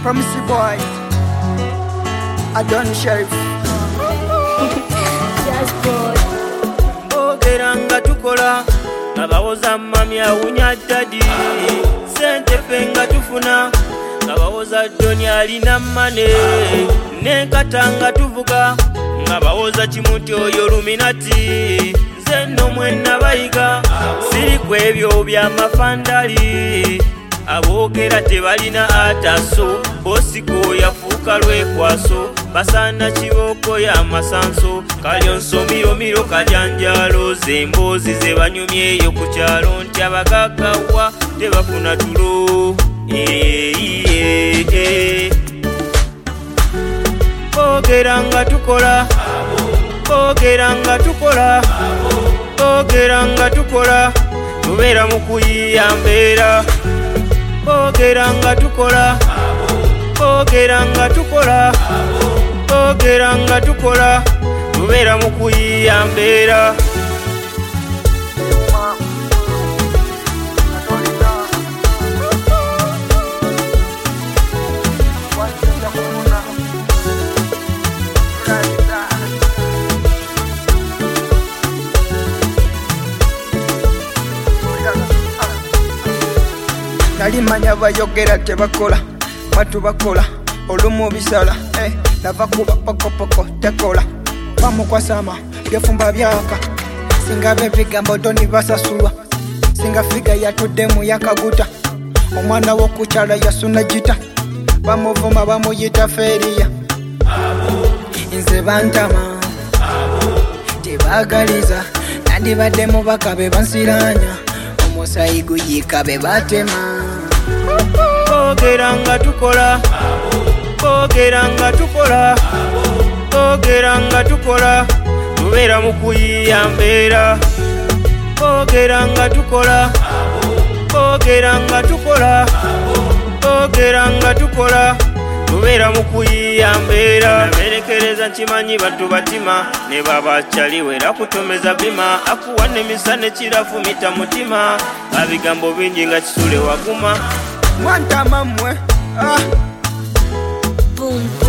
Promisey boy, Adon Sheriff. Just boy. Ogeranga tukola abawoza mami awunya dadi sente fenga tufuna abawoza doni alina mane nekatanga tuvuga abawoza kimuti oyo luminati nzenno mwenna bayiga siri kwebyo byamafandali aboogera tebalina ataso bosiko yafuuka lwekwaso basana kiboko y'amasanso kalyonso miromiro kajanjalo zemboozi ze banyumyeyo ku kyalo nti abagaggawa tebafuna tulo boogeranga tukola boogeranga tukola boogeranga tukola tubeera mu kuyiiya mbeera boogeranga tukola boogeranga tukola boogeranga tukola tubeera mu kuyiiya mbeera Nalimanya bayogera tebakola batu bakola olumu bisala lava kuba pokopoko tekola bamukwasama byefumba byaka singa bebigambo doni basasulwa singa figa yatuddemu yakaguta omwana w'okukyala yasuna gita bamuvuma bamuyita feriya nze bantama tebagaliza nandibaddemu bakabe bansiranya omusayi guyika be batema boogeranga tukola boogeranga tukola boogeranga tukola tubeera mu kuyiiya mbeera boogeranga tukola boogeranga tukola boogeranga tukola tubeera mu kuyiiya mbeera berekereza nkimanyi battu batima ne babakyaliwe era kutomeza bima akuwa nemisane kirafumita mutima abigambo bingi nga kisule waguma mwantama mmwe Boom.